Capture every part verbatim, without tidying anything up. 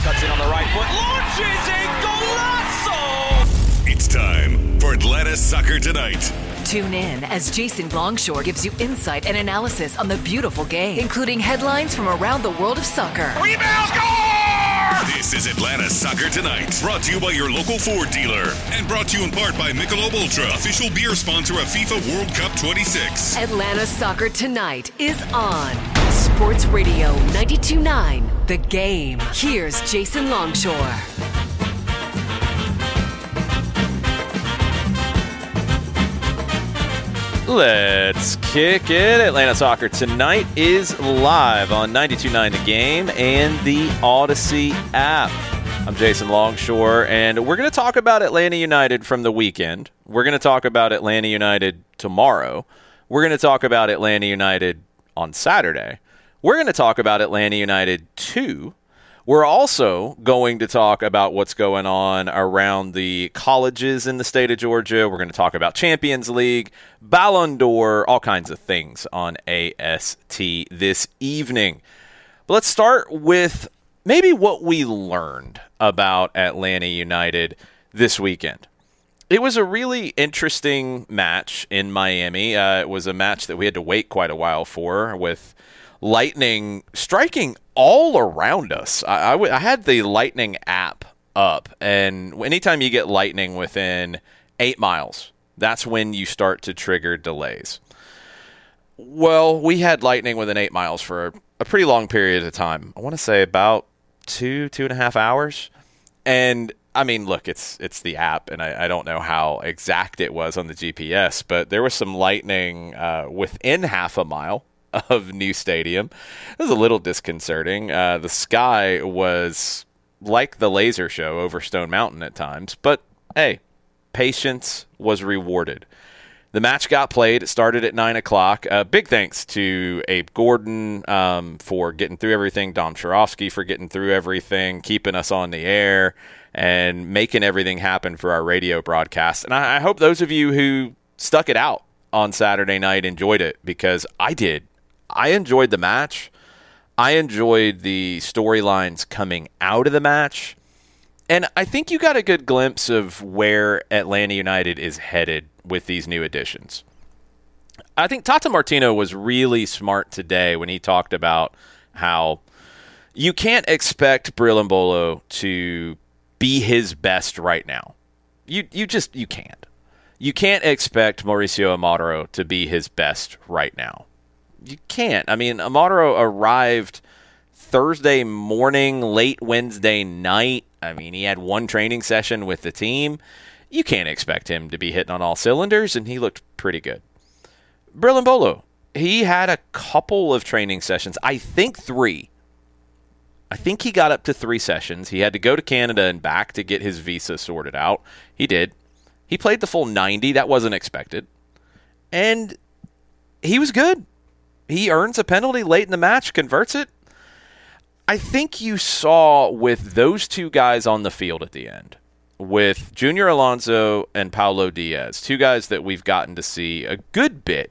Cuts in on the right foot. Launches a golazo! It's time for Atlanta Soccer Tonight. Tune in as Jason Longshore gives you insight and analysis on the beautiful game, including headlines from around the world of soccer. Rebound, score! This is Atlanta Soccer Tonight, brought to you by your local Ford dealer, and brought to you in part by Michelob Ultra, official beer sponsor of FIFA World Cup twenty-six. Atlanta Soccer Tonight is on Sports Radio ninety-two point nine, The Game. Here's Jason Longshore. Let's kick it. Atlanta Soccer Tonight is live on ninety-two point nine The Game and the Odyssey app. I'm Jason Longshore, and we're going to talk about Atlanta United from the weekend. We're going to talk about Atlanta United tomorrow. We're going to talk about Atlanta United on Saturday. We're going to talk about Atlanta United two. We're also going to talk about what's going on around the colleges in the state of Georgia. We're going to talk about Champions League, Ballon d'Or, all kinds of things on A S T this evening. But let's start with maybe what we learned about Atlanta United this weekend. It was a really interesting match in Miami. Uh, it was a match that we had to wait quite a while for, with lightning striking all around us. I, I, w- I had the Lightning app up, and anytime you get lightning within eight miles, that's when you start to trigger delays. Well, we had lightning within eight miles for a, a pretty long period of time. I want to say about two, two and a half hours. And I mean, look, it's it's the app, and I, I don't know how exact it was on the G P S, but there was some lightning uh, within half a mile of New Stadium. It was a little disconcerting. Uh, the sky was like the laser show over Stone Mountain at times, but hey, patience was rewarded. The match got played. It started at nine o'clock. Uh, big thanks to Abe Gordon um, for getting through everything, Dom Swarovski for getting through everything, keeping us on the air, and making everything happen for our radio broadcast. And I, I hope those of you who stuck it out on Saturday night enjoyed it, because I did. I enjoyed the match. I enjoyed the storylines coming out of the match. And I think you got a good glimpse of where Atlanta United is headed with these new additions. I think Tata Martino was really smart today when he talked about how you can't expect Bril Embolo to be his best right now. You you just you can't. You can't expect Mauricio Amador to be his best right now. You can't. I mean, Amador arrived Thursday morning, late Wednesday night. I mean, he had one training session with the team. You can't expect him to be hitting on all cylinders, and he looked pretty good. Bril Embolo, he had a couple of training sessions. I think three. I think he got up to three sessions. He had to go to Canada and back to get his visa sorted out. He did. He played the full ninety. That wasn't expected. And he was good. He earns a penalty late in the match, converts it. I think you saw with those two guys on the field at the end, with Junior Alonso and Paulo Diaz, two guys that we've gotten to see a good bit,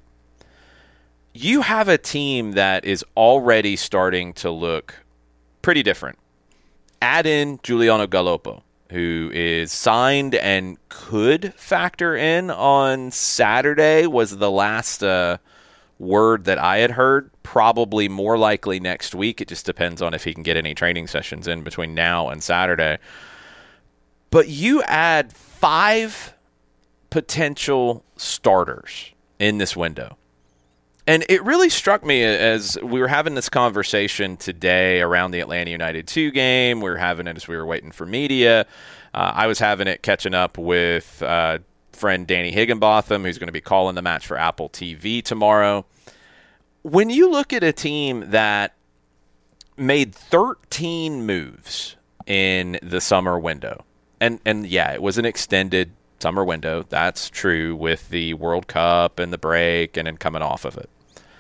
you have a team that is already starting to look pretty different. Add in Giuliano Galoppo, who is signed and could factor in on Saturday, was the last uh, word that I had heard. Probably more likely next week. It just depends on if he can get any training sessions in between now and Saturday. But you add five potential starters in this window. And it really struck me as we were having this conversation today around the Atlanta United two game. We were having it as we were waiting for media. Uh, I was having it catching up with uh, friend Danny Higginbotham, who's going to be calling the match for Apple T V tomorrow. When you look at a team that made thirteen moves in the summer window, and, and yeah, it was an extended summer window. That's true with the World Cup and the break and then coming off of it.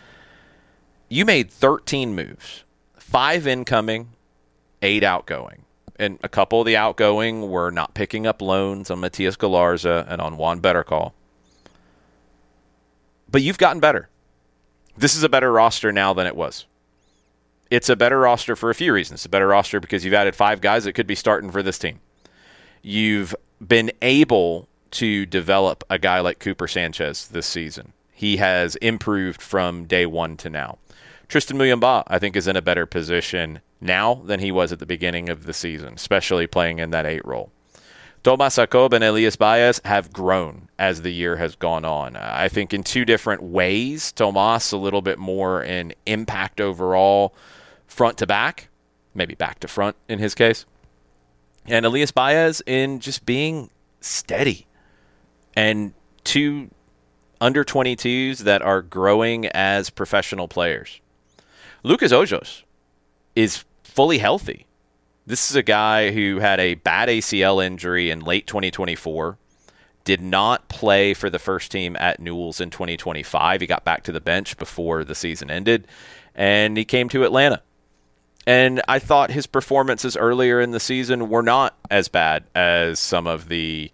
You made thirteen moves, five incoming, eight outgoing. And a couple of the outgoing were not picking up loans on Matias Galarza and on Juan Bettercall. But you've gotten better. This is a better roster now than it was. It's a better roster for a few reasons. It's a better roster because you've added five guys that could be starting for this team. You've been able to develop a guy like Cooper Sanchez this season. He has improved from day one to now. Tristan Muyumba, I think, is in a better position now than he was at the beginning of the season, especially playing in that eight role. Tomas Jacob and Elias Baez have grown as the year has gone on. I think in two different ways. Tomas a little bit more in impact overall, front to back, maybe back to front in his case. And Elias Baez in just being steady. And two under twenty-twos that are growing as professional players. Lucas Ojos is fully healthy. This is a guy who had a bad A C L injury in late twenty twenty-four, did not play for the first team at Newell's in twenty twenty-five. He got back to the bench before the season ended, and he came to Atlanta. And I thought his performances earlier in the season were not as bad as some of the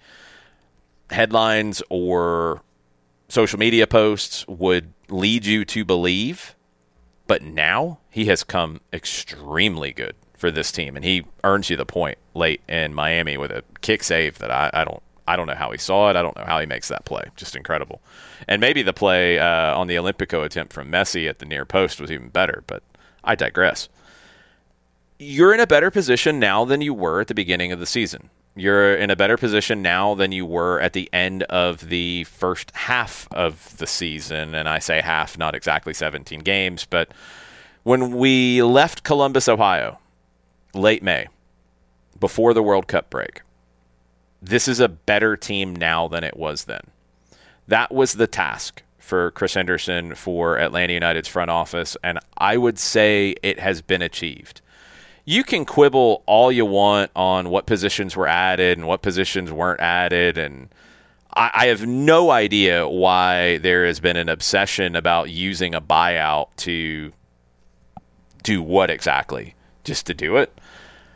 headlines or social media posts would lead you to believe. But now he has come extremely good for this team, and he earns you the point late in Miami with a kick save that I, I don't I don't know how he saw it. I don't know how he makes that play. Just incredible. And maybe the play uh, on the Olympico attempt from Messi at the near post was even better, but I digress. You're in a better position now than you were at the beginning of the season. You're in a better position now than you were at the end of the first half of the season. And I say half, not exactly seventeen games. But when we left Columbus, Ohio, late May, before the World Cup break, this is a better team now than it was then. That was the task for Chris Henderson, for Atlanta United's front office. And I would say it has been achieved. You can quibble all you want on what positions were added and what positions weren't added, and I, I have no idea why there has been an obsession about using a buyout to do what exactly, just to do it.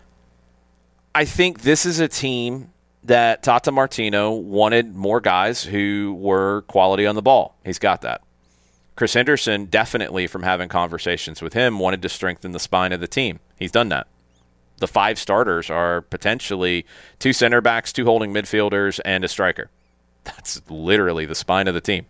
I think this is a team that Tata Martino wanted more guys who were quality on the ball. He's got that. Chris Henderson, definitely from having conversations with him, wanted to strengthen the spine of the team. He's done that. The five starters are potentially two center backs, two holding midfielders, and a striker. That's literally the spine of the team.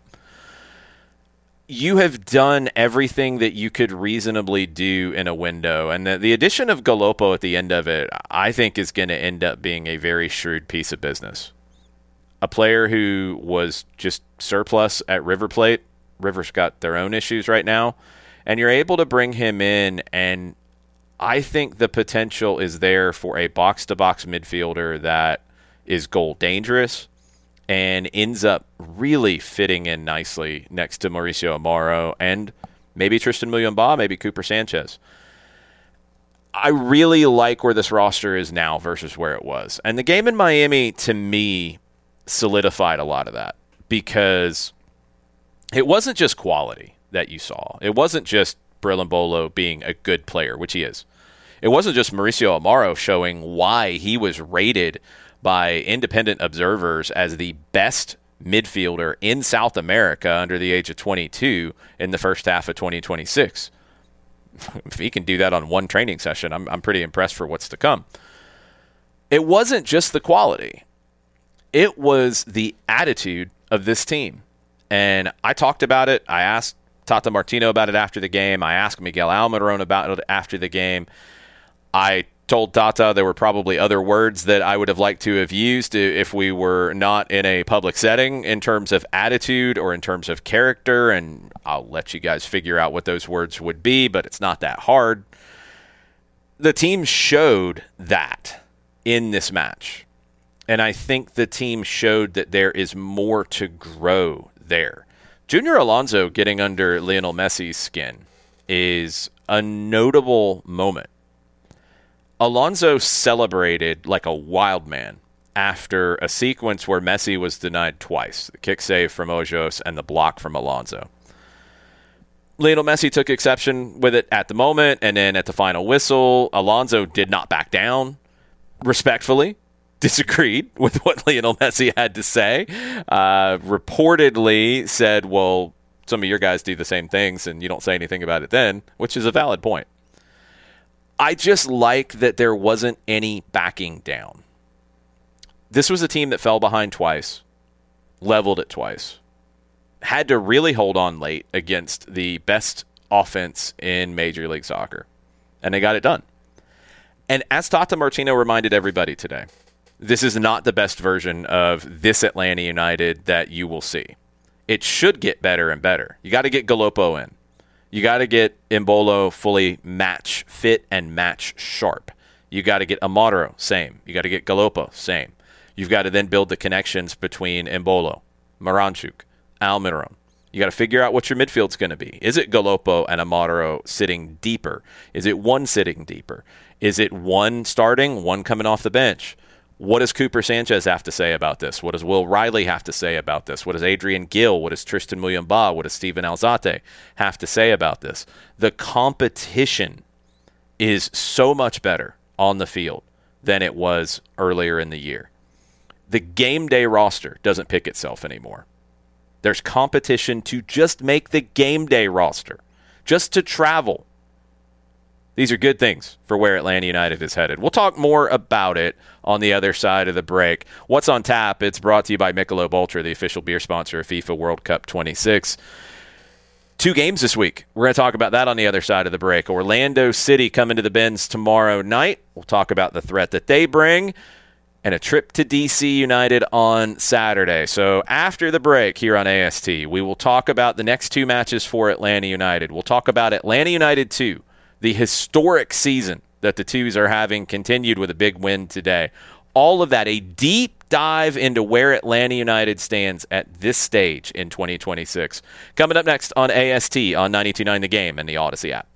You have done everything that you could reasonably do in a window, and the, the addition of Galopo at the end of it, I think, is going to end up being a very shrewd piece of business. A player who was just surplus at River Plate. River's got their own issues right now, and you're able to bring him in, and I think the potential is there for a box-to-box midfielder that is goal dangerous and ends up really fitting in nicely next to Mauricio Amaro and maybe Tristan Muyumba, maybe Cooper Sanchez. I really like where this roster is now versus where it was. And the game in Miami, to me, solidified a lot of that because it wasn't just quality that you saw. It wasn't just Brillambolo being a good player, which he is. It wasn't just Mauricio Amaro showing why he was rated by independent observers as the best midfielder in South America under the age of twenty-two in the first half of twenty twenty-six. If he can do that on one training session, I'm, I'm pretty impressed for what's to come. It wasn't just the quality. It was the attitude of this team. And I talked about it. I asked Tata Martino about it after the game. I asked Miguel Almiron about it after the game. I told Tata there were probably other words that I would have liked to have used if we were not in a public setting in terms of attitude or in terms of character, and I'll let you guys figure out what those words would be, but it's not that hard. The team showed that in this match, and I think the team showed that there is more to grow there. Junior Alonso getting under Lionel Messi's skin is a notable moment. Alonso celebrated like a wild man after a sequence where Messi was denied twice, the kick save from Ojos and the block from Alonso. Lionel Messi took exception with it at the moment, and then at the final whistle, Alonso did not back down, respectfully. Disagreed with what Lionel Messi had to say. Uh, reportedly said, well, some of your guys do the same things and you don't say anything about it then, which is a valid point. I just like that there wasn't any backing down. This was a team that fell behind twice, leveled it twice, had to really hold on late against the best offense in Major League Soccer, and they got it done. And as Tata Martino reminded everybody today, this is not the best version of this Atlanta United that you will see. It should get better and better. You got to get Galopo in. You got to get Embolo fully match fit and match sharp. You got to get Amaro, same. You got to get Galopo, same. You've got to then build the connections between Embolo, Miranchuk, Almiron. You got to figure out what your midfield's going to be. Is it Galopo and Amaro sitting deeper? Is it one sitting deeper? Is it one starting, one coming off the bench? What does Cooper Sanchez have to say about this? What does Will Riley have to say about this? What does Adrian Gill, what does Tristan Muyumba, what does Steven Alzate have to say about this? The competition is so much better on the field than it was earlier in the year. The game day roster doesn't pick itself anymore. There's competition to just make the game day roster, just to travel. These are good things for where Atlanta United is headed. We'll talk more about it on the other side of the break. What's on tap? It's brought to you by Michelob Ultra, the official beer sponsor of FIFA World Cup twenty-six. Two games this week. We're going to talk about that on the other side of the break. Orlando City coming to the Benz tomorrow night. We'll talk about the threat that they bring. And a trip to D C United on Saturday. So after the break here on A S T, we will talk about the next two matches for Atlanta United. We'll talk about Atlanta United two, the historic season that the Twos are having, continued with a big win today. All of that, a deep dive into where Atlanta United stands at this stage in twenty twenty-six. Coming up next on A S T on ninety-two point nine The Game and the Odyssey app.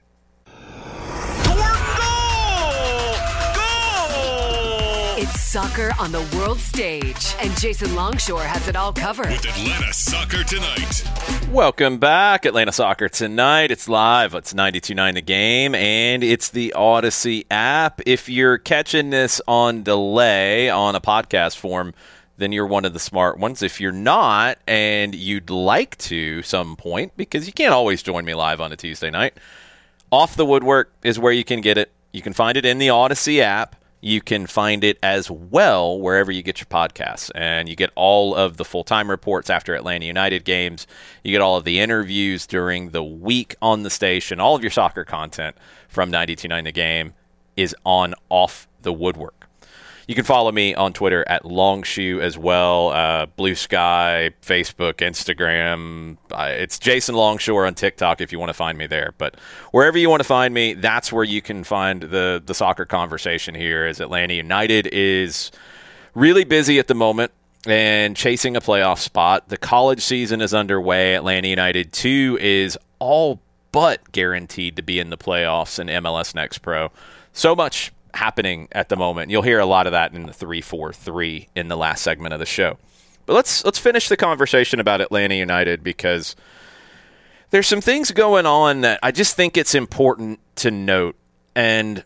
It's soccer on the world stage, and Jason Longshore has it all covered. With Atlanta Soccer Tonight. Welcome back, Atlanta Soccer Tonight. It's live. It's ninety-two point nine The Game, and it's the Odyssey app. If you're catching this on delay on a podcast form, then you're one of the smart ones. If you're not, and you'd like to some point, because you can't always join me live on a Tuesday night, Off the Woodwork is where you can get it. You can find it in the Odyssey app. You can find it as well wherever you get your podcasts. And you get all of the full-time reports after Atlanta United games. You get all of the interviews during the week on the station. All of your soccer content from ninety-two point nine The Game is on Off the Woodwork. You can follow me on Twitter at Longshoe as well. Uh, Blue Sky, Facebook, Instagram. Uh, it's Jason Longshore on TikTok if you want to find me there. But wherever you want to find me, that's where you can find the, the soccer conversation here, as Atlanta United is really busy at the moment and chasing a playoff spot. The college season is underway. Atlanta United two is all but guaranteed to be in the playoffs in M L S Next Pro. So much happening at the moment. You'll hear a lot of that in the three four three in the last segment of the show. But let's let's finish the conversation about Atlanta United, because there's some things going on that I just think it's important to note. And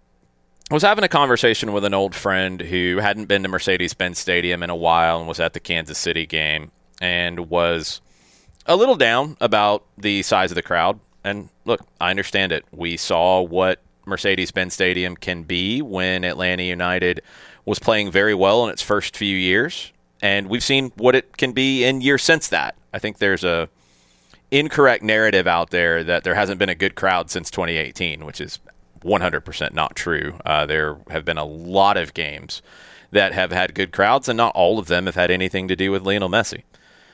I was having a conversation with an old friend who hadn't been to Mercedes-Benz Stadium in a while and was at the Kansas City game and was a little down about the size of the crowd. And look, I understand it. We saw what Mercedes-Benz Stadium can be when Atlanta United was playing very well in its first few years, and we've seen what it can be in years since that. I think there's a incorrect narrative out there that there hasn't been a good crowd since twenty eighteen, which is one hundred percent not true. Uh, there have been a lot of games that have had good crowds, and not all of them have had anything to do with Lionel Messi.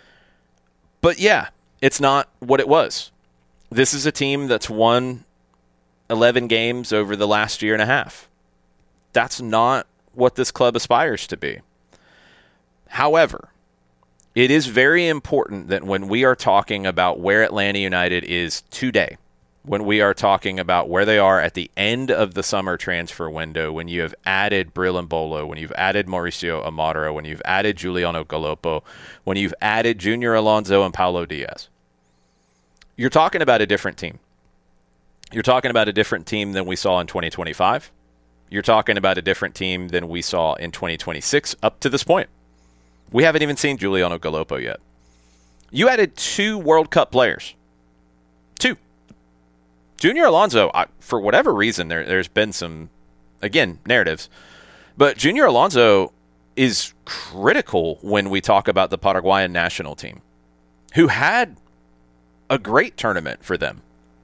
But yeah, it's not what it was. This is a team that's won eleven games over the last year and a half. That's not what this club aspires to be. However, it is very important that when we are talking about where Atlanta United is today, when we are talking about where they are at the end of the summer transfer window, when you have added Bril Embolo, when you've added Mauricio Amaro, when you've added Giuliano Galopo, when you've added Junior Alonso and Paulo Diaz, you're talking about a different team. You're talking about a different team than we saw in twenty twenty-five. You're talking about a different team than we saw in twenty twenty-six up to this point. We haven't even seen Giuliano Galopo yet. You added two World Cup players. Two. Junior Alonso, I, for whatever reason, there, there's been some, again, narratives, but Junior Alonso is critical when we talk about the Paraguayan national team, who had a great tournament for them.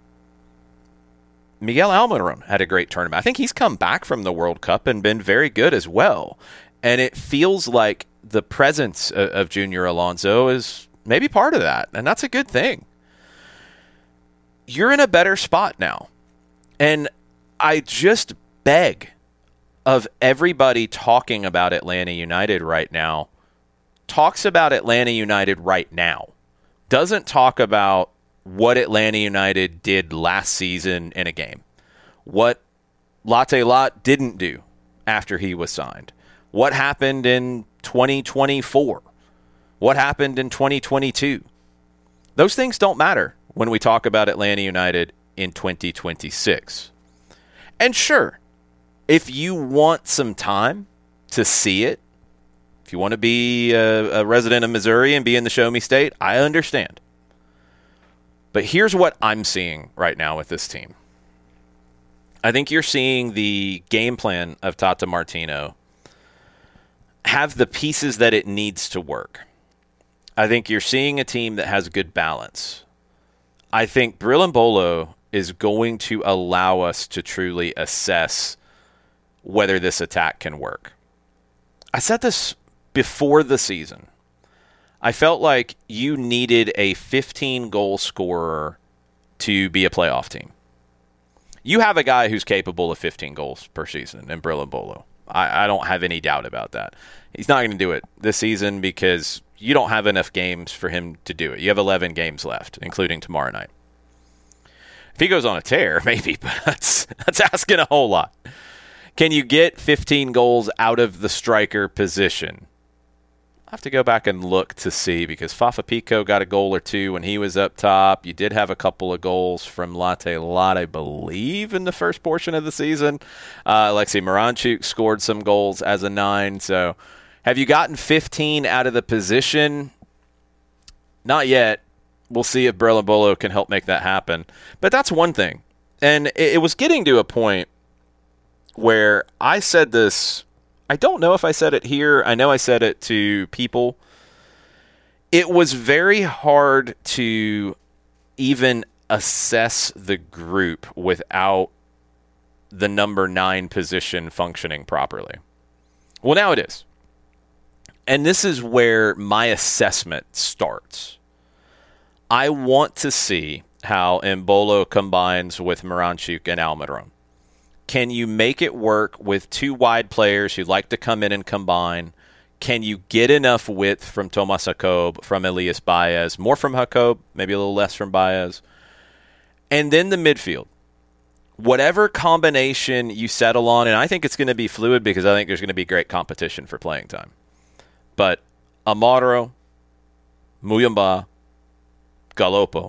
Miguel Almiron had a great tournament. I think he's come back from the World Cup and been very good as well. And it feels like the presence of, of Junior Alonso is maybe part of that, and that's a good thing. You're in a better spot now. And I just beg of everybody talking about Atlanta United right now, talks about Atlanta United right now. Doesn't talk about what Atlanta United did last season in a game. What Latte Lot didn't do after he was signed. What happened in twenty twenty-four? What happened in twenty twenty-two? Those things don't matter when we talk about Atlanta United in twenty twenty-six. And sure, if you want some time to see it, if you want to be a, a resident of Missouri and be in the Show Me State, I understand. But here's what I'm seeing right now with this team. I think you're seeing the game plan of Tata Martino have the pieces that it needs to work. I think you're seeing a team that has good balance. I think Brillambolo is going to allow us to truly assess whether this attack can work. I said this before the season. I felt like you needed a fifteen-goal scorer to be a playoff team. You have a guy who's capable of fifteen goals per season in Brillambolo. I, I don't have any doubt about that. He's not going to do it this season because you don't have enough games for him to do it. You have eleven games left, including tomorrow night. If he goes on a tear, maybe, but that's, that's asking a whole lot. Can you get fifteen goals out of the striker position? I have to go back and look to see because Fafa Pico got a goal or two when he was up top. You did have a couple of goals from Latte Lot, I believe, in the first portion of the season. Uh, Alexei Miranchuk scored some goals as a nine. So have you gotten fifteen out of the position? Not yet. We'll see if Brillambolo can help make that happen. But that's one thing. And it, it was getting to a point where I said this, I don't know if I said it here. I know I said it to people. It was very hard to even assess the group without the number nine position functioning properly. Well, now it is. And this is where my assessment starts. I want to see how Embolo combines with Miranchuk and Almiron. Can you make it work with two wide players who like to come in and combine? Can you get enough width from Tomas Jacob, from Elias Baez, more from Jacob, maybe a little less from Baez? And then the midfield. Whatever combination you settle on, and I think it's going to be fluid because I think there's going to be great competition for playing time. But Amaro, Muyumba, Galopo,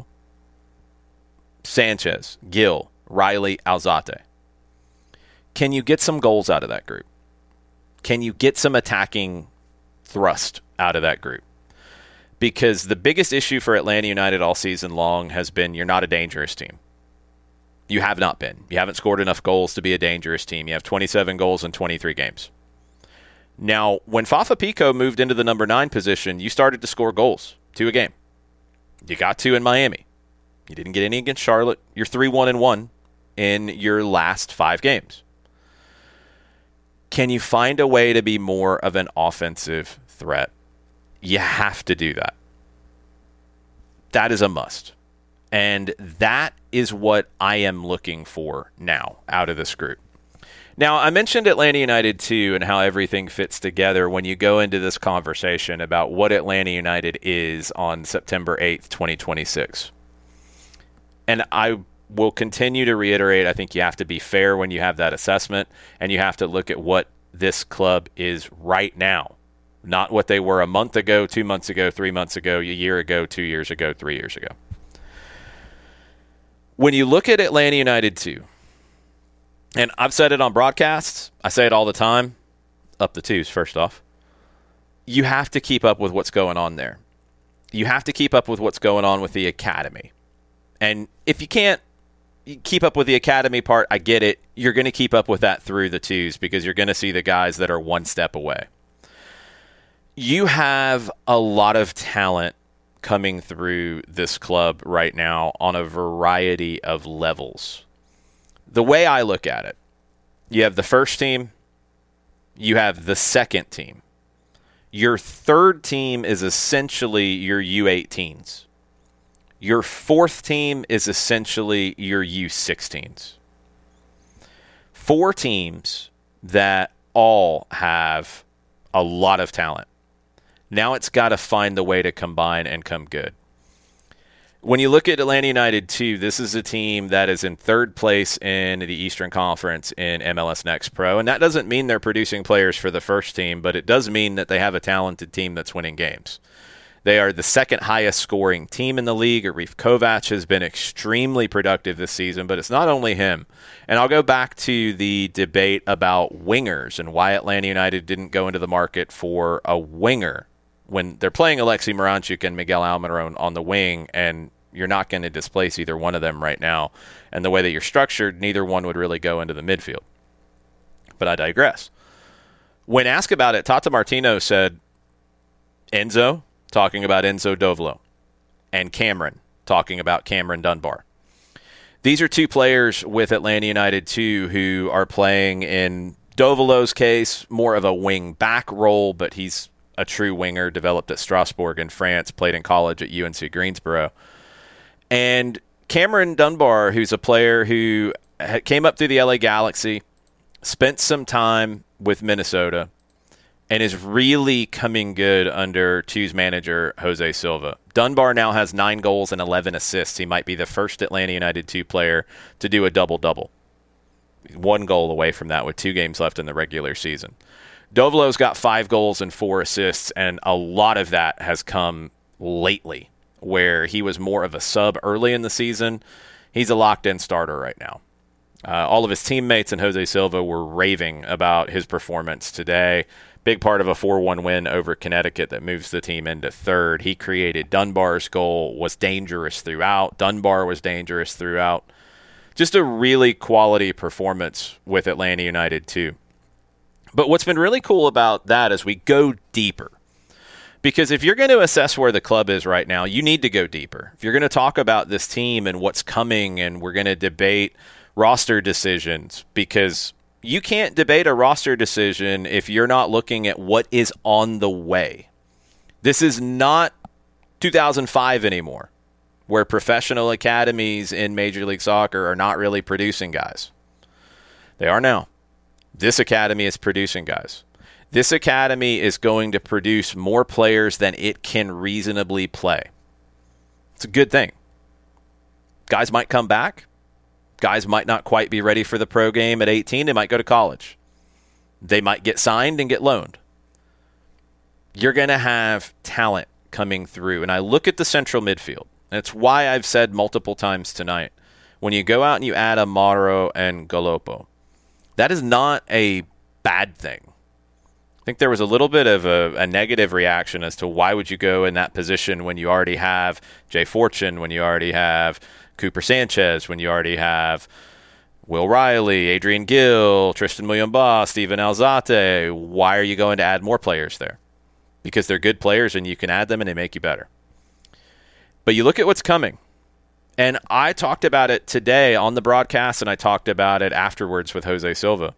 Sanchez, Gil, Riley, Alzate. Can you get some goals out of that group? Can you get some attacking thrust out of that group? Because the biggest issue for Atlanta United all season long has been you're not a dangerous team. You have not been. You haven't scored enough goals to be a dangerous team. You have twenty-seven goals in twenty-three games. Now, when Fafa Pico moved into the number nine position, you started to score goals, two a game. You got two in Miami. You didn't get any against Charlotte. You're three one and one in your last five games. Can you find a way to be more of an offensive threat? You have to do that. That is a must. And that is what I am looking for now out of this group. Now, I mentioned Atlanta United too and how everything fits together when you go into this conversation about what Atlanta United is on September eighth, twenty twenty-six. And I will continue to reiterate, I think you have to be fair when you have that assessment, and you have to look at what this club is right now, not what they were a month ago, two months ago, three months ago, a year ago, two years ago, three years ago. When you look at Atlanta United two, and I've said it on broadcasts, I say it all the time, up the twos first off, you have to keep up with what's going on there. You have to keep up with what's going on with the academy. And if you can't keep up with the academy part. I get it. You're going to keep up with that through the twos because you're going to see the guys that are one step away. You have a lot of talent coming through this club right now on a variety of levels. The way I look at it, you have the first team, you have the second team. Your third team is essentially your U eighteens. Your fourth team is essentially your U sixteens. Four teams that all have a lot of talent. Now it's got to find the way to combine and come good. When you look at Atlanta United too, this is a team that is in third place in the Eastern Conference in M L S Next Pro. And that doesn't mean they're producing players for the first team, but it does mean that they have a talented team that's winning games. They are the second highest scoring team in the league. Arif Kovac has been extremely productive this season, but it's not only him. And I'll go back to the debate about wingers and why Atlanta United didn't go into the market for a winger when they're playing Alexei Moranchuk and Miguel Almiron on the wing, and you're not going to displace either one of them right now. And the way that you're structured, neither one would really go into the midfield. But I digress. When asked about it, Tata Martino said, Enzo, talking about Enzo Dovolo, and Cameron, talking about Cameron Dunbar. These are two players with Atlanta United, too, who are playing, in Dovolo's case, more of a wing-back role, but he's a true winger, developed at Strasbourg in France, played in college at U N C Greensboro. And Cameron Dunbar, who's a player who came up through the L A Galaxy, spent some time with Minnesota, and is really coming good under Two's manager, Jose Silva. Dunbar now has nine goals and eleven assists. He might be the first Atlanta United two player to do a double-double. One goal away from that with two games left in the regular season. Dovolo's got five goals and four assists, and a lot of that has come lately, where he was more of a sub early in the season. He's a locked-in starter right now. Uh, all of his teammates and Jose Silva were raving about his performance today. Big part of a four one win over Connecticut that moves the team into third. He created Dunbar's goal, was dangerous throughout. Dunbar was dangerous throughout. Just a really quality performance with Atlanta United, too. But what's been really cool about that is we go deeper. Because if you're going to assess where the club is right now, you need to go deeper. If you're going to talk about this team and what's coming, and we're going to debate roster decisions, because you can't debate a roster decision if you're not looking at what is on the way. This is not two thousand five anymore, where professional academies in Major League Soccer are not really producing guys. They are now. This academy is producing guys. This academy is going to produce more players than it can reasonably play. It's a good thing. Guys might come back. Guys might not quite be ready for the pro game at eighteen. They might go to college. They might get signed and get loaned. You're going to have talent coming through. And I look at the central midfield. And it's why I've said multiple times tonight, when you go out and you add Amaro and Galopo, that is not a bad thing. I think there was a little bit of a, a negative reaction as to why would you go in that position when you already have Jay Fortune, when you already have Cooper Sanchez, when you already have Will Riley, Adrian Gill, Tristan Muyumba, Steven Alzate. Why are you going to add more players there? Because they're good players and you can add them and they make you better. But you look at what's coming. And I talked about it today on the broadcast, and I talked about it afterwards with Jose Silva.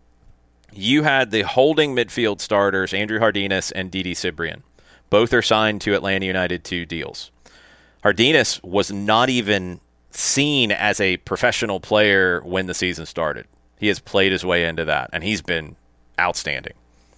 You had the holding midfield starters, Andrew Hardinas and Didi Cibrian. Both are signed to Atlanta United two deals. Hardinas was not even seen as a professional player when the season started. He has played his way into that, and he's been outstanding.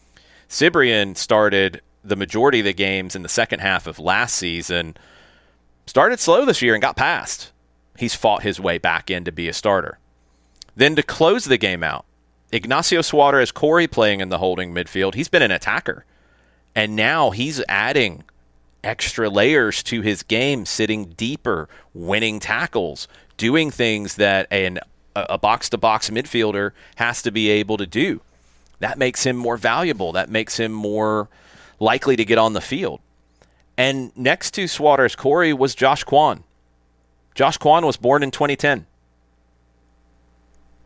Cibrian started the majority of the games in the second half of last season, started slow this year and got past. He's fought his way back in to be a starter. Then to close the game out, Ignacio Suarez Corey playing in the holding midfield. He's been an attacker. And now he's adding extra layers to his game, sitting deeper, winning tackles, doing things that an, a box-to-box midfielder has to be able to do. That makes him more valuable. That makes him more likely to get on the field. And next to Suarez Corey was Josh Kwan. Josh Kwan was born in twenty ten.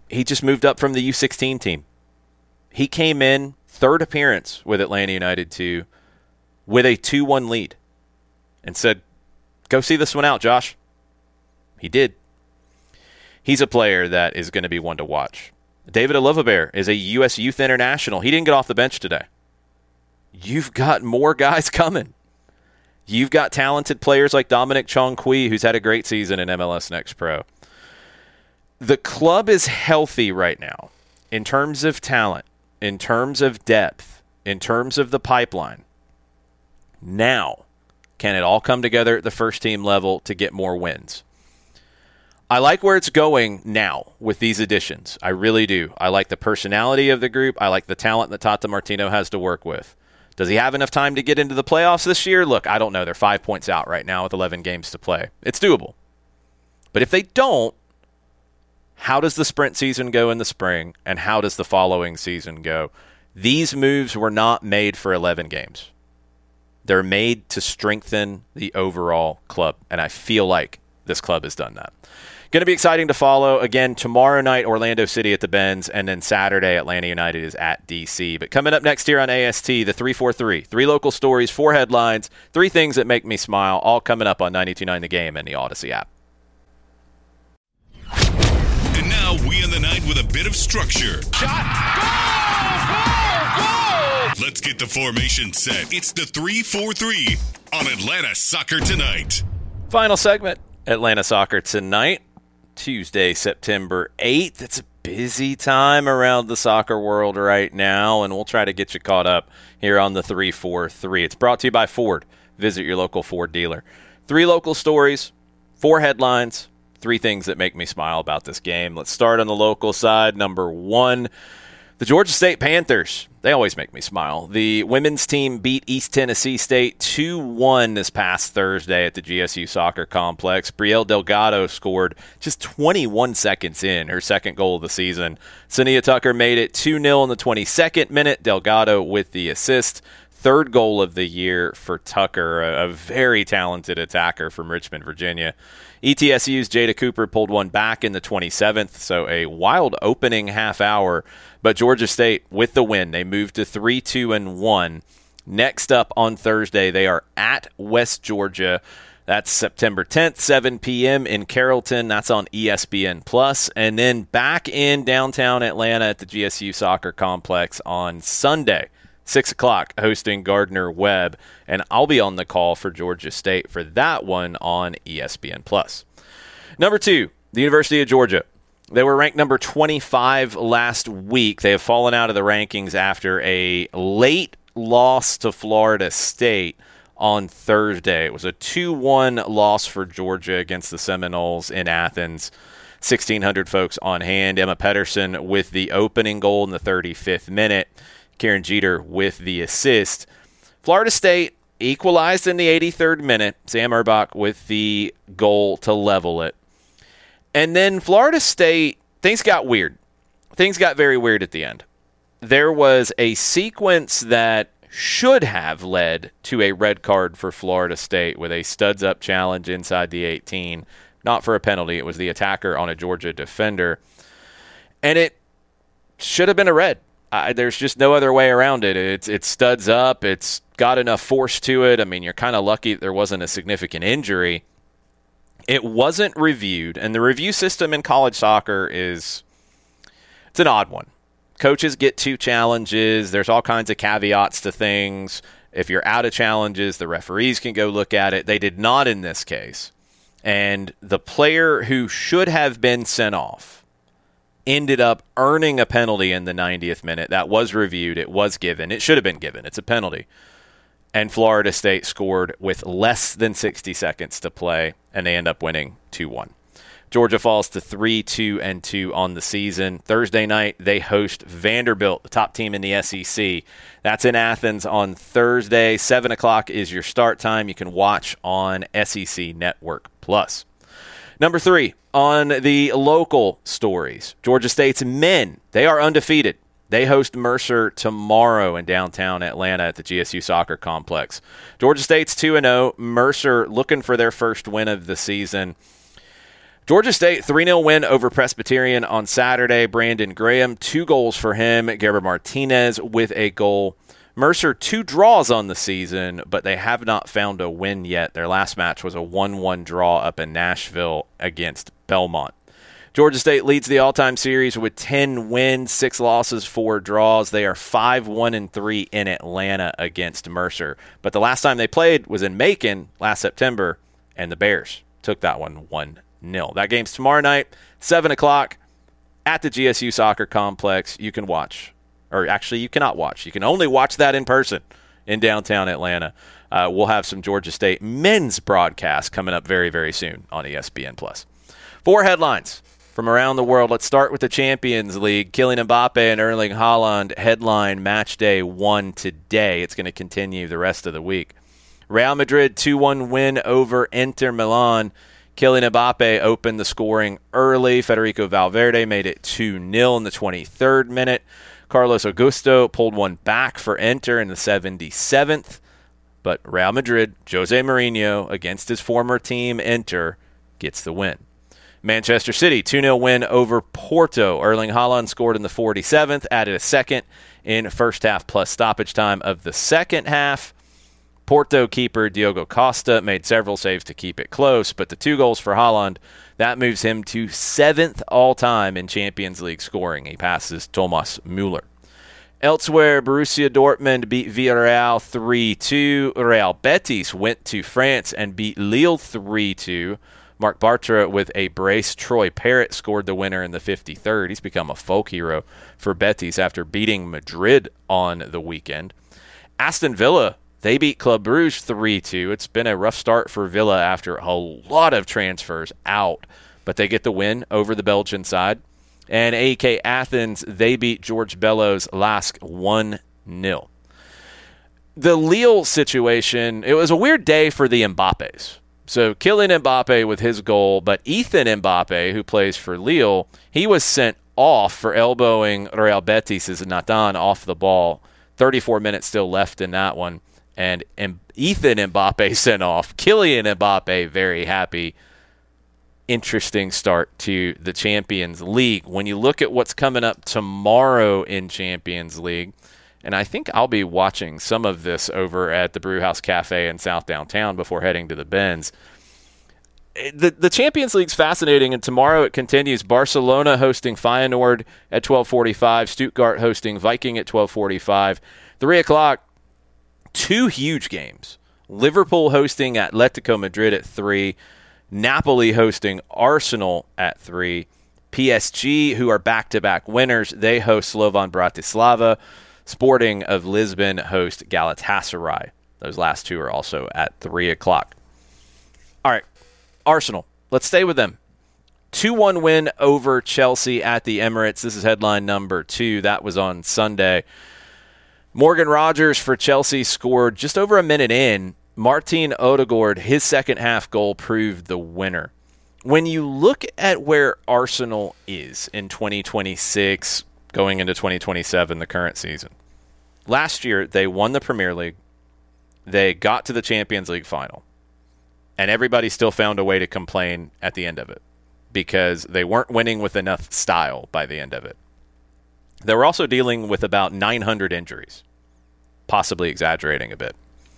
he just moved up from the U sixteen team. He came in, third appearance with Atlanta United two, with a two one lead and said, go see this one out, Josh. He did. He's a player that is going to be one to watch. David Olivabear is a U S Youth International. He didn't get off the bench today. You've got more guys coming. You've got talented players like Dominic Chong-Kui, who's had a great season in M L S Next Pro. The club is healthy right now in terms of talent, in terms of depth, in terms of the pipeline. Now, can it all come together at the first team level to get more wins? I like where it's going now with these additions. I really do. I like the personality of the group. I like the talent that Tata Martino has to work with. Does he have enough time to get into the playoffs this year? Look, I don't know. They're five points out right now with eleven games to play. It's doable. But if they don't, how does the sprint season go in the spring, and how does the following season go? These moves were not made for eleven games. They're made to strengthen the overall club, and I feel like this club has done that. Going to be exciting to follow. Again, tomorrow night, Orlando City at the Benz, and then Saturday, Atlanta United is at D C. But coming up next here on A S T, the three four three. Three local stories, four headlines, three things that make me smile, all coming up on ninety-two point nine The Game and the Odyssey app. And now we end the night with a bit of structure. Shot. Goal! Goal! Goal! Let's get the formation set. It's the three four three on Atlanta Soccer Tonight. Final segment, Atlanta Soccer Tonight. Tuesday, September eighth. It's a busy time around the soccer world right now, and we'll try to get you caught up here on the three four three. It's brought to you by Ford. Visit your local Ford dealer. Three local stories, four headlines, three things that make me smile about this game. Let's start on the local side. Number one, the Georgia State Panthers. They always make me smile. The women's team beat East Tennessee State two one this past Thursday at the G S U Soccer Complex. Brielle Delgado scored just twenty-one seconds in, her second goal of the season. Sonia Tucker made it two nil in the twenty-second minute. Delgado with the assist. Third goal of the year for Tucker, a, a very talented attacker from Richmond, Virginia. E T S U's Jada Cooper pulled one back in the twenty-seventh, so a wild opening half hour. But Georgia State, with the win, they moved to three two and one. Next up on Thursday, they are at West Georgia. That's September tenth, seven p.m. in Carrollton. That's on E S P N Plus. And then back in downtown Atlanta at the G S U Soccer Complex on Sunday, six o'clock, hosting Gardner Webb. And I'll be on the call for Georgia State for that one on E S P N Plus. Number two, the University of Georgia. They were ranked number twenty-five last week. They have fallen out of the rankings after a late loss to Florida State on Thursday. It was a two one loss for Georgia against the Seminoles in Athens. sixteen hundred folks on hand. Emma Pedersen with the opening goal in the thirty-fifth minute. Karen Jeter with the assist. Florida State equalized in the eighty-third minute. Sam Urbach with the goal to level it. And then Florida State, things got weird. Things got very weird at the end. There was a sequence that should have led to a red card for Florida State with a studs-up challenge inside the eighteen. Not for a penalty. It was the attacker on a Georgia defender. And it should have been a red. Uh, there's just no other way around it. It's it studs up. It's got enough force to it. I mean, you're kind of lucky there wasn't a significant injury. It wasn't reviewed, and the review system in college soccer is it's an odd one. Coaches get two challenges. There's all kinds of caveats to things. If you're out of challenges, the referees can go look at it. They did not in this case. And the player who should have been sent off ended up earning a penalty in the ninetieth minute. That was reviewed. It was given. It should have been given. It's a penalty. And Florida State scored with less than sixty seconds to play, and they end up winning two one. Georgia falls to three two and two on the season. Thursday night, they host Vanderbilt, the top team in the S E C. That's in Athens on Thursday. seven o'clock is your start time. You can watch on S E C Network Plus. Number three, on the local stories, Georgia State's men, they are undefeated. They host Mercer tomorrow in downtown Atlanta at the G S U Soccer Complex. Georgia State's two and oh. Mercer looking for their first win of the season. Georgia State, three nil win over Presbyterian on Saturday. Brandon Graham, two goals for him. Gerber Martinez with a goal. Mercer, two draws on the season, but they have not found a win yet. Their last match was a one one draw up in Nashville against Belmont. Georgia State leads the all-time series with ten wins, six losses, four draws. They are five one and three in Atlanta against Mercer. But the last time they played was in Macon last September, and the Bears took that one one nil. That game's tomorrow night, seven o'clock at the G S U Soccer Complex. You can watch, or actually you cannot watch. You can only watch that in person in downtown Atlanta. Uh, we'll have some Georgia State men's broadcast coming up very, very soon on E S P N plus. Four headlines from around the world. Let's start with the Champions League. Kylian Mbappe and Erling Haaland headline match day one today. It's going to continue the rest of the week. Real Madrid two one win over Inter Milan. Kylian Mbappe opened the scoring early. Federico Valverde made it two nil in the twenty-third minute. Carlos Augusto pulled one back for Inter in the seventy-seventh. But Real Madrid, Jose Mourinho, against his former team, Inter, gets the win. Manchester City, two nil win over Porto. Erling Haaland scored in the forty-seventh, added a second in first half plus stoppage time of the second half. Porto keeper Diogo Costa made several saves to keep it close, but the two goals for Haaland, that moves him to seventh all-time in Champions League scoring. He passes Thomas Müller. Elsewhere, Borussia Dortmund beat Villarreal three two. Real Betis went to France and beat Lille three two. Marc Bartra with a brace. Troy Parrott scored the winner in the fifty-third. He's become a folk hero for Betis after beating Madrid on the weekend. Aston Villa, they beat Club Brugge three two. It's been a rough start for Villa after a lot of transfers out, but they get the win over the Belgian side. And A E K Athens, they beat George Bellows Lask one nil. The Lille situation, it was a weird day for the Mbappes. So Kylian Mbappe with his goal, but Ethan Mbappe, who plays for Lille, he was sent off for elbowing Real Betis' Nathan off the ball. thirty-four minutes still left in that one. And Ethan Mbappe sent off. Kylian Mbappe very happy. Interesting start to the Champions League. When you look at what's coming up tomorrow in Champions League, and I think I'll be watching some of this over at the Brewhouse Cafe in South Downtown before heading to the Benz. The, the Champions League's fascinating, and tomorrow it continues. Barcelona hosting Feyenoord at twelve forty-five. Stuttgart hosting Viking at twelve forty-five. three o'clock. Two huge games. Liverpool hosting Atletico Madrid at three. Napoli hosting Arsenal at three. P S G, who are back-to-back winners, they host Slovan Bratislava. Sporting of Lisbon host Galatasaray. Those last two are also at three o'clock. All right, Arsenal. Let's stay with them. two one win over Chelsea at the Emirates. This is headline number two. That was on Sunday. Morgan Rogers for Chelsea scored just over a minute in. Martin Odegaard, his second half goal proved the winner. When you look at where Arsenal is in twenty twenty-six, going into twenty twenty-seven, the current season, last year they won the Premier League, they got to the Champions League final, and everybody still found a way to complain at the end of it because they weren't winning with enough style by the end of it. They were also dealing with about nine hundred injuries, possibly exaggerating a bit.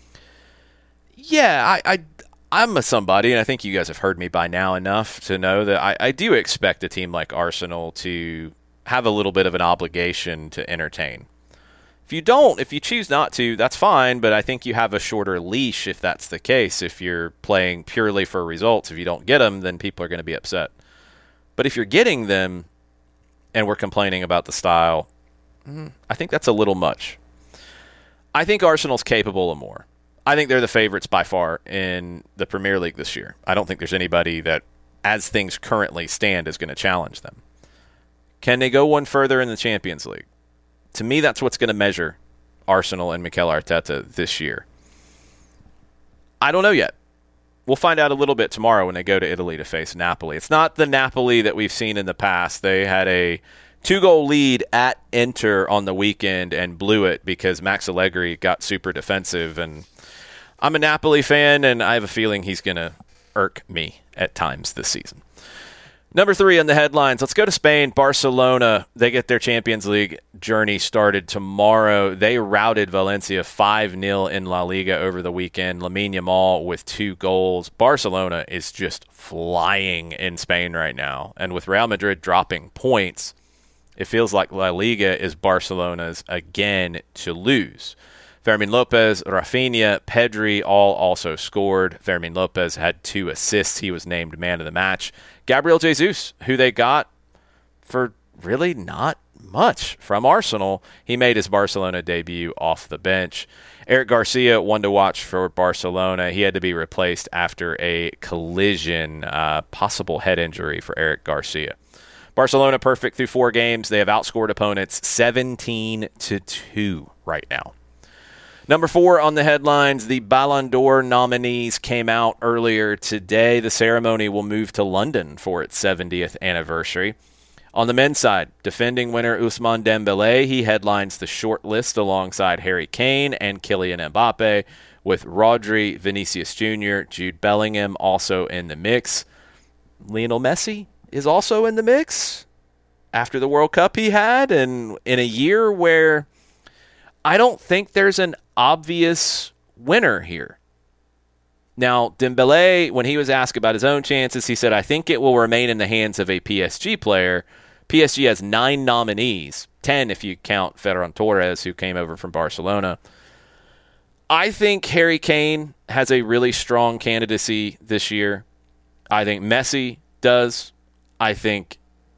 Yeah, I, I, I'm a somebody, and I think you guys have heard me by now enough to know that I, I do expect a team like Arsenal to have a little bit of an obligation to entertain. If you don't, if you choose not to, that's fine, but I think you have a shorter leash if that's the case. If you're playing purely for results, if you don't get them, then people are going to be upset. But if you're getting them and we're complaining about the style, I think that's a little much. I think Arsenal's capable of more. I think they're the favorites by far in the Premier League this year. I don't think there's anybody that, as things currently stand, is going to challenge them. Can they go one further in the Champions League? To me, that's what's going to measure Arsenal and Mikel Arteta this year. I don't know yet. We'll find out a little bit tomorrow when they go to Italy to face Napoli. It's not the Napoli that we've seen in the past. They had a two-goal lead at Inter on the weekend and blew it because Max Allegri got super defensive. And I'm a Napoli fan, and I have a feeling he's going to irk me at times this season. Number three on the headlines. Let's go to Spain. Barcelona, they get their Champions League journey started tomorrow. They routed Valencia five nil in La Liga over the weekend. Lamine Yamal with two goals. Barcelona is just flying in Spain right now. And with Real Madrid dropping points, it feels like La Liga is Barcelona's again to lose. Fermin Lopez, Rafinha, Pedri all also scored. Fermin Lopez had two assists. He was named man of the match. Gabriel Jesus, who they got for really not much from Arsenal, he made his Barcelona debut off the bench. Eric Garcia, one to watch for Barcelona. He had to be replaced after a collision, uh, possible head injury for Eric Garcia. Barcelona perfect through four games. They have outscored opponents seventeen to two right now. Number four on the headlines, the Ballon d'Or nominees came out earlier today. The ceremony will move to London for its seventieth anniversary. On the men's side, defending winner Ousmane Dembélé, he headlines the short list alongside Harry Kane and Kylian Mbappe, with Rodri, Vinicius Junior, Jude Bellingham also in the mix. Lionel Messi is also in the mix after the World Cup he had, and in a year where I don't think there's an obvious winner here. Now, Dembélé, when he was asked about his own chances, he said, I think it will remain in the hands of a P S G player. P S G has nine nominees, ten if you count Ferran Torres, who came over from Barcelona. I think Harry Kane has a really strong candidacy this year. I think Messi does. I think...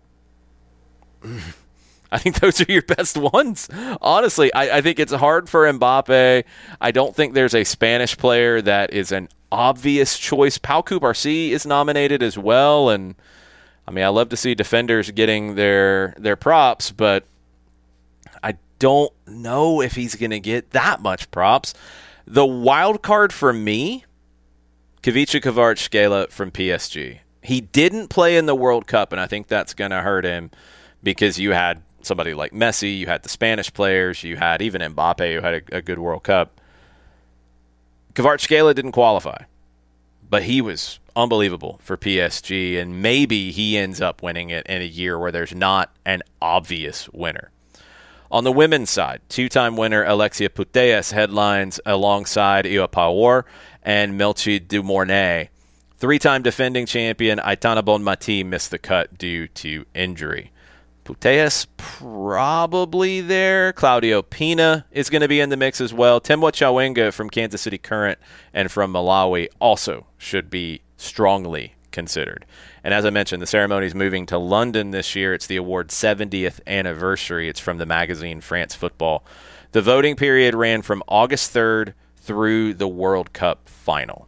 I think those are your best ones. Honestly, I, I think it's hard for Mbappe. I don't think there's a Spanish player that is an obvious choice. Pau Cubarsí is nominated as well, and I mean, I love to see defenders getting their their props, but I don't know if he's going to get that much props. The wild card for me, Khvicha Kvaratskhelia from P S G. He didn't play in the World Cup, and I think that's going to hurt him because you had somebody like Messi, you had the Spanish players, you had even Mbappe, who had a, a good World Cup. Kvaratskhelia didn't qualify, but he was unbelievable for P S G, and maybe he ends up winning it in a year where there's not an obvious winner. On the women's side, two-time winner Alexia Putellas headlines alongside Iwa Pawar and Melchi Dumornay. Three-time defending champion Aitana Bonmati missed the cut due to injury. Putellas probably there. Claudio Pina is going to be in the mix as well. Temwa Chawinga from Kansas City Current and from Malawi also should be strongly considered. And as I mentioned, the ceremony is moving to London this year. It's the award's seventieth anniversary. It's from the magazine France Football. The voting period ran from August third through the World Cup final.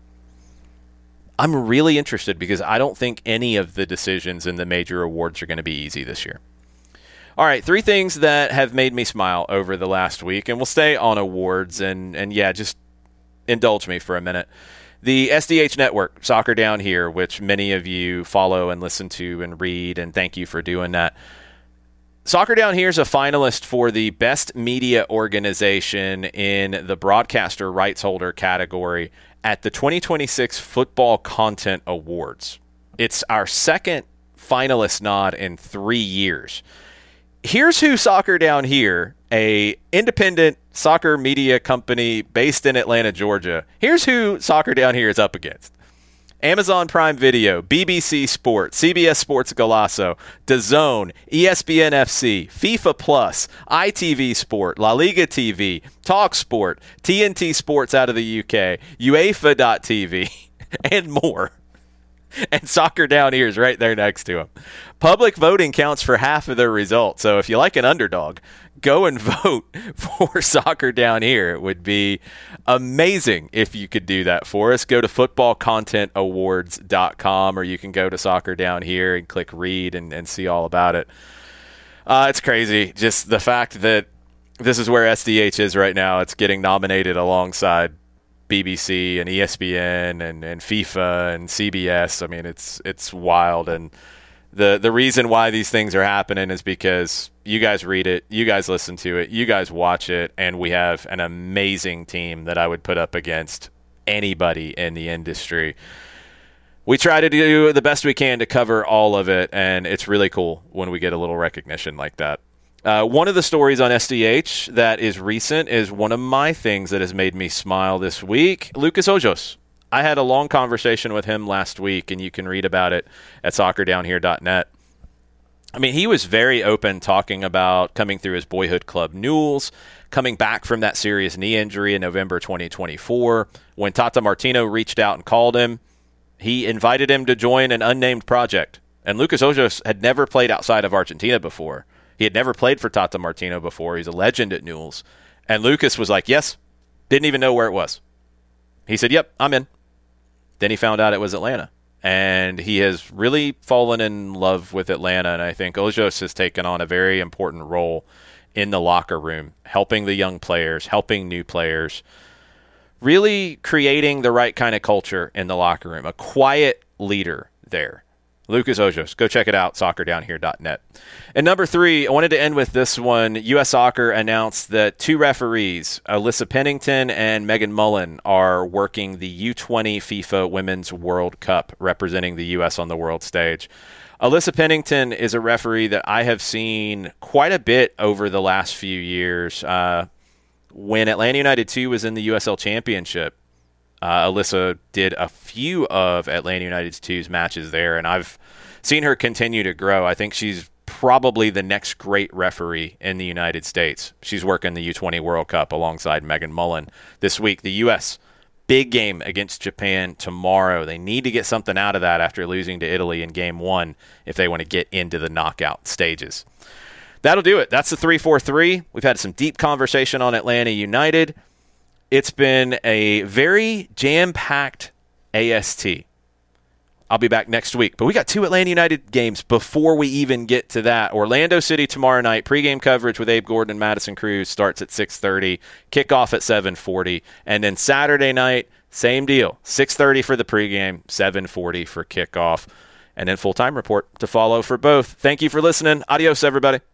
I'm really interested because I don't think any of the decisions in the major awards are going to be easy this year. All right, three things that have made me smile over the last week, and we'll stay on awards, and, and yeah, just indulge me for a minute. The S D H Network, Soccer Down Here, which many of you follow and listen to and read, and thank you for doing that. Soccer Down Here is a finalist for the Best Media Organization in the Broadcaster Rights Holder category at the twenty twenty-six Football Content Awards. It's our second finalist nod in three years. Here's who Soccer Down Here, a independent soccer media company based in Atlanta, Georgia, here's who Soccer Down Here is up against. Amazon Prime Video, B B C Sports, C B S Sports Golazo, DAZN, E S P N F C, FIFA Plus, I T V Sport, La Liga T V, TalkSport, T N T Sports out of the U K, UEFA dot T V, and more. And Soccer Down Here is right there next to them. Public voting counts for half of their results, so if you like an underdog, go and vote for Soccer Down Here. It would be amazing if you could do that for us. Go to football content awards dot com, or you can go to Soccer Down Here and click read and, and see all about it. Uh, it's crazy. Just the fact that this is where S D H is right now. It's getting nominated alongside B B C and E S P N and, and FIFA and C B S. I mean, it's it's wild. And the the reason why these things are happening is because you guys read it, you guys listen to it, you guys watch it, and we have an amazing team that I would put up against anybody in the industry. we try to do the best we can to cover all of it, and it's really cool when we get a little recognition like that. Uh, one of the stories on S D H that is recent is one of my things that has made me smile this week, Lucas Ojos. I had a long conversation with him last week, and you can read about it at soccer down here dot net. I mean, he was very open talking about coming through his boyhood club Newell's, coming back from that serious knee injury in November twenty twenty-four. When Tata Martino reached out and called him, he invited him to join an unnamed project. And Lucas Ojos had never played outside of Argentina before. He had never played for Tata Martino before. He's a legend at Newell's. And Lucas was like, yes, didn't even know where it was. He said, yep, I'm in. Then he found out it was Atlanta. And he has really fallen in love with Atlanta. And I think Ojos has taken on a very important role in the locker room, helping the young players, helping new players, really creating the right kind of culture in the locker room, a quiet leader there. Lucas Ojos, go check it out, soccer down here dot net. And number three, I wanted to end with this one. U S Soccer announced that two referees, Alyssa Pennington and Megan Mullen, are working the U twenty FIFA Women's World Cup, representing the U S on the world stage. Alyssa Pennington is a referee that I have seen quite a bit over the last few years. Uh, when Atlanta United two was in the U S L Championship, uh, Alyssa did a few of Atlanta United two's matches there, and I've seen her continue to grow. I think she's probably the next great referee in the United States. She's working the U twenty World Cup alongside Megan Mullen this week. The U S, big game against Japan tomorrow. They need to get something out of that after losing to Italy in game one if they want to get into the knockout stages. That'll do it. That's the three four three. We've had some deep conversation on Atlanta United. It's been a very jam-packed A S T. I'll be back next week. But we got two Atlanta United games before we even get to that. Orlando City tomorrow night. Pregame coverage with Abe Gordon and Madison Cruz starts at six thirty. Kickoff at seven forty. And then Saturday night, same deal. six thirty for the pregame, seven forty for kickoff. And then full-time report to follow for both. Thank you for listening. Adios, everybody.